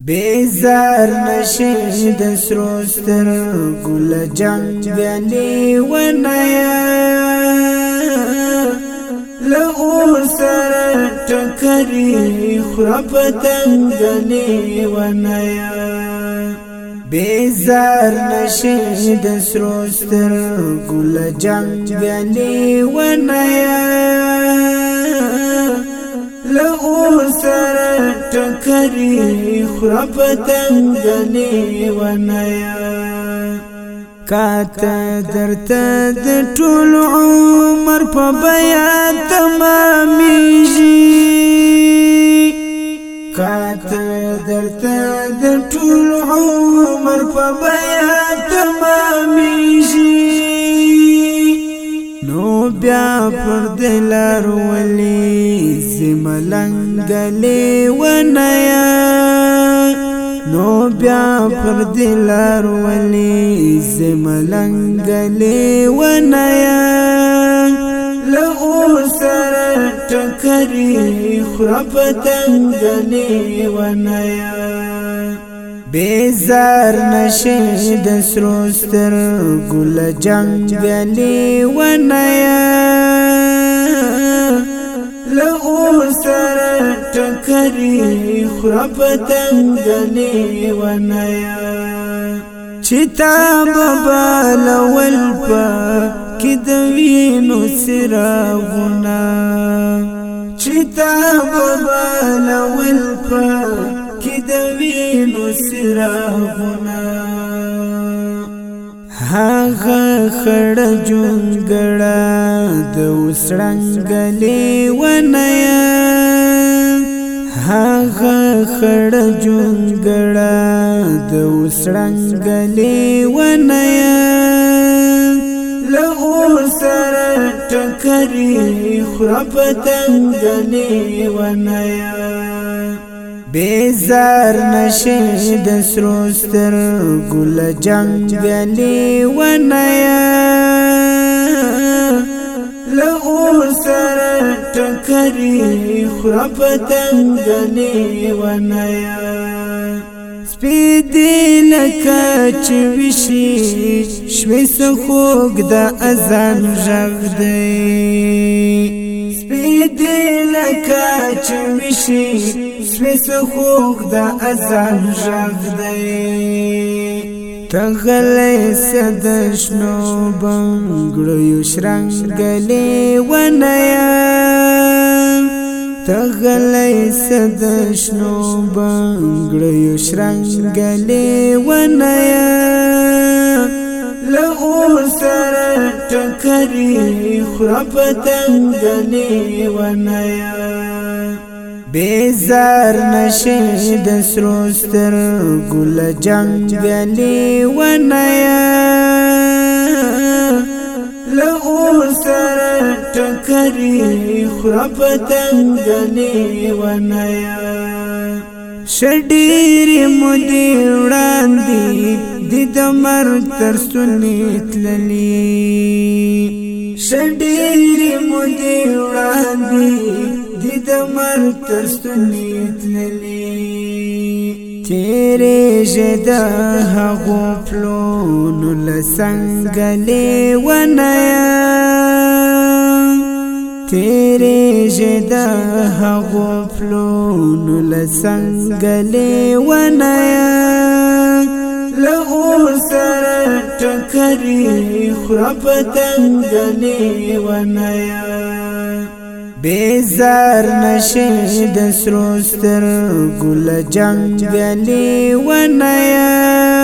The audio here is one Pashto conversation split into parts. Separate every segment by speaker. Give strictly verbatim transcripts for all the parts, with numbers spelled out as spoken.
Speaker 1: بیزار نشی د سرو سترګو له جنګ بیا لیونیا له اور سره ټکرې خوره پتنګ لیونیا بیزار نشی د سرو سترګو له جنګ بیا لیونیا له اور سره ټکرې خوره پتنګ لیونیا کاته درته د ټول عمر په بیان تمامیږي کاته درته د ټول عمر په بیان تمامیږي نو بیا پر دلار ولی زملنګ لیونیا نو بیا پر دلار ولی زملنګ لیونیا له اور سره ټکرې خوره پتنګ لیونیا بیزار نشی د سرو سترګو له جنګ بیا لیونیا له اور سره ټکرې خوره پتنګ لیونیا چې تا ببالول په کې د وینو څراغونه چې تا ببالول په کې د وینو څراغونه هغه خړه جونګړه د وسړنګ لیونیا هغه خړه جونګړه د وسړنګ لیونیا له اور سره ټکرې خوره پتنګ لیونیا بیزار نشی د سرو سترګو له جنګ بیا لیونیا له اور سره ټکرې خوره پتنګ لیونیا سپیدې لکه چې وشي شوې څه خوږ د اذان غږ دی سپیدې لکه چې وشي شوې څه خوږ د اذان غږ دی ته غلی سه د شنو بنګړیو شرنګ لیونیا ته غلی سه د شنو بنګړیو شرنګ لیونیا له اور سره ټکرې خوره پتنګ لیونیا بیزار نشی د سرو سترګو له جنګ بیا لیونیا له اور سره ټکرې خوره پتنګ لیونیا شډېرې مودې وړاندې د د مرګ تر ستونې تللې شډېرې مودې وړاندې د د مرګ تر ستونې تللې تیرېږي د هغو پلونو له څنګ لیونیا تیرېږي د هغو پلونو له څنګ لیونیا له اور سره ټکرې خوره پتنګ لیونیا بیزار نشی د سرو سترګو له جنګ بیا لیونیا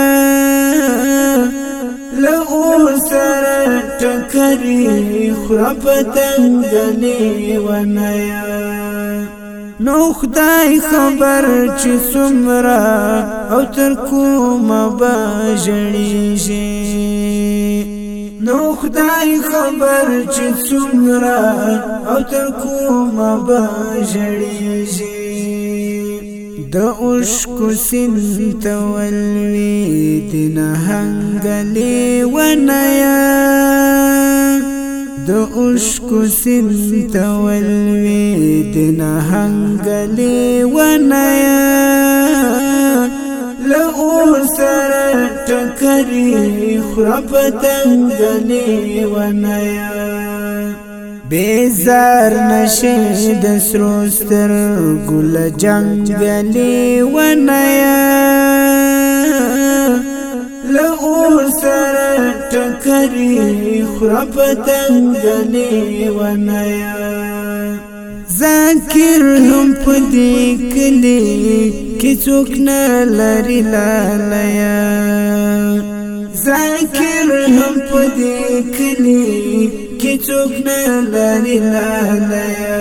Speaker 1: له اور سره ټکرې خوره پتنګ لیونیا نو خدای خبر چې څومره او تر کومه به ژړېږي نو خدای خبر چې څومره او تر کومه به ژړېږي د اوښکو سیند ته ولوېدې نهنګ لیونیا د اوښکو سیند ته ولوېدې نهنګ لیونیا ټکری خورا پتنګلی ونیا بیزار نشي د سرو سترګو له جنګلي ونیا له اور سره ټکري خورا پتنګلي ونیا ذاکر هم په دې کلي کې څوک نه لري لالیا ذاکر هم په دې کلي کې څوک نه لري لالیا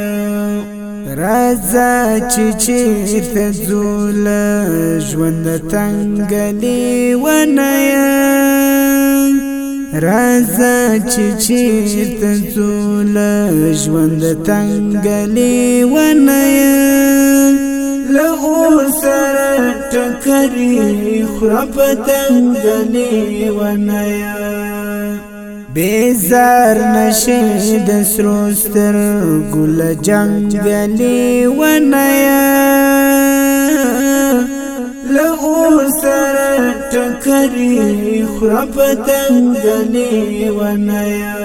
Speaker 1: راځه چې چیرته ځو له ژونده تنګلي ونیا راځه چې چیرته ځو له ژونده تنګلي ونیا له اور سره ټکري خورا پتنګلي ونیا بیزار نشي د سرو سترګو له جنګلي ونیا له اور سره ټکري خورا پتنګلي ونیا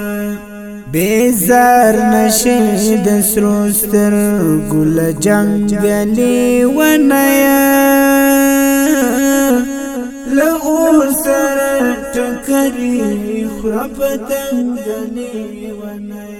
Speaker 1: بیزار نشي د سرو سترګو له جنګلي ونیا له اور سره ټکري خورا پتنګلي ونیا